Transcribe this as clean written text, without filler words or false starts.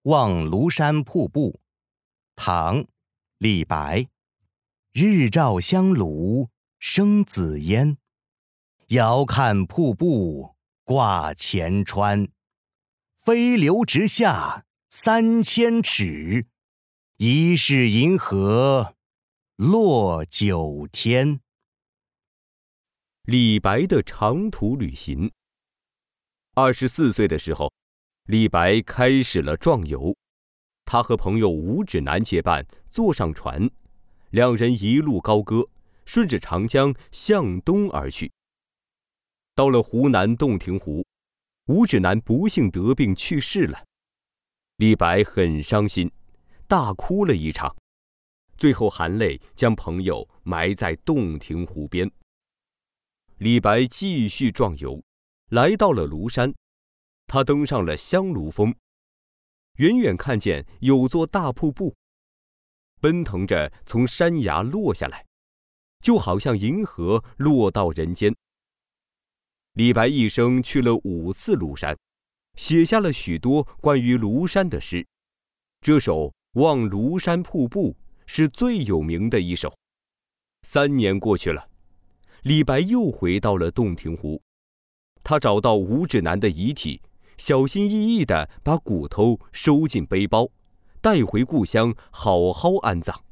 望庐山瀑布，唐·李白。日照香炉生紫烟，遥看瀑布挂前川。飞流直下3000尺，疑是银河落九天。 李白的长途旅行。24岁的时候，李白开始了壮游。他和朋友吴指南结伴，坐上船，两人一路高歌，顺着长江向东而去。到了湖南洞庭湖，吴指南不幸得病去世了。李白很伤心，大哭了一场，最后含泪将朋友埋在洞庭湖边。李白继续壮游，来到了庐山，他登上了香炉峰，远远看见有座大瀑布，奔腾着从山崖落下来，就好像银河落到人间。李白一生去了5次庐山，写下了许多关于庐山的诗。这首《望庐山瀑布》是最有名的一首。3年过去了，李白又回到了洞庭湖。他找到吴指南的遗体，小心翼翼地把骨头收进背包，带回故乡好好安葬。